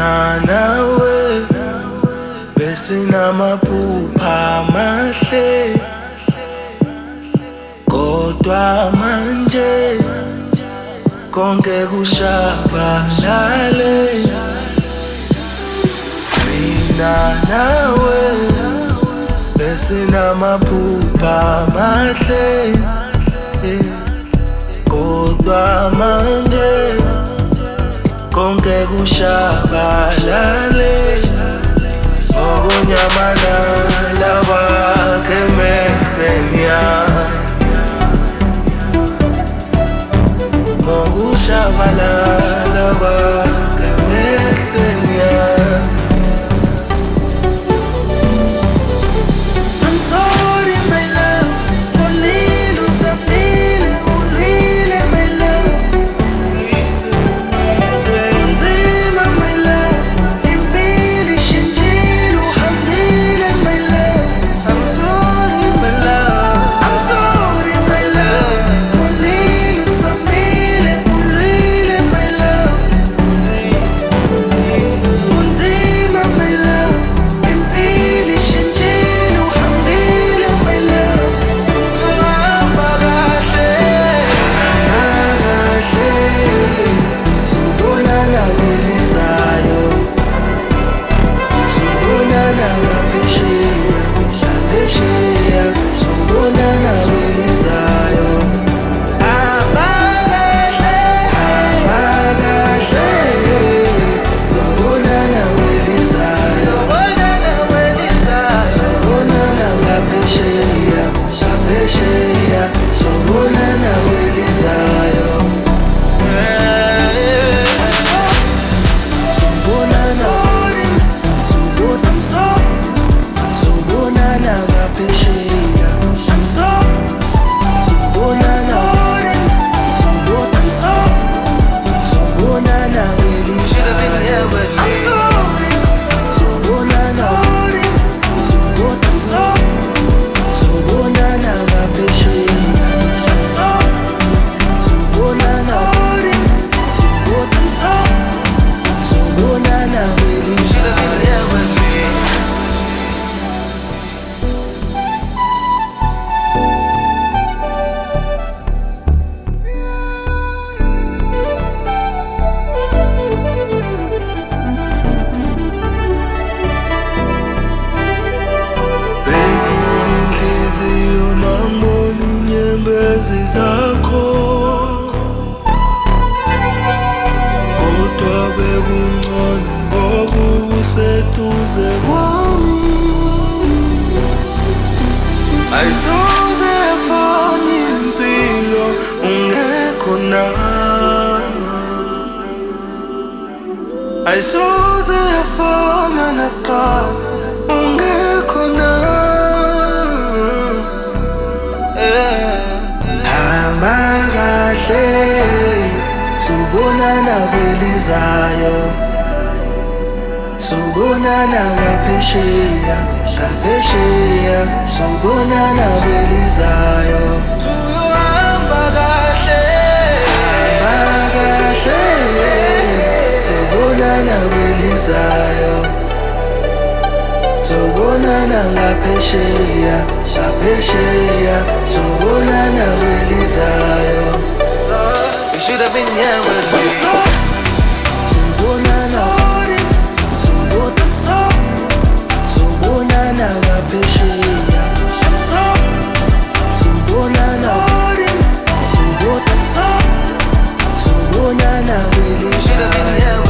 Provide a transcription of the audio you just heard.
Mina nawe besinamaphupha amahle, kodwa manje konke kushabalale. Mina nawe besinamaphupha amahle, kodwa manje konke kushabalale. Okunyamalala kwakhe emehlweni yami, okushabalala kwakhe emehlweni yami. I'm sorry my love, ulile uzamile, ulile my love. Nzima my love, impilo ishintshile uhambile my love. I'm sorry my love, I'm sorry my love, ulile uzamile, ulile my love. Nzima my love, impilo ishintshile uhambile my love. Uhamba kahle, subonana kwelizayo, subonana ngaphesheya, ngaphesheya, subonana kwelizayo. Hamba kahle, subonana kwelizayo, subonana kwelizayo, subonana ngaphesheya, ngaphesheya, subonana kwelizayo. Subonana ngaphesheya, subonana, subonana kwelizayo. Subonana, subonana ngaphesheya, subonana, subonana kwelizayo. Inhliziyo nambona inyembezi zakho, kodwa bekungcono ngoba ubuseduze kwami. Ayisoze yafana impilo ungekho na, ayisoze yafana nakuqala ungekho na. Hamba kahle, subonana kwelizayo, subonana ngaphesheya, ngaphesheya, subonana kwelizayo. Hamba kahle, hamba kahle, subonana kwelizayo, subonana ngaphesheya, ngaphesheya, subonana kwelizayo. You should have been here with me. Subonana, subonana ngaphesheya, subonana, subonana kwelizayo. You should have been here.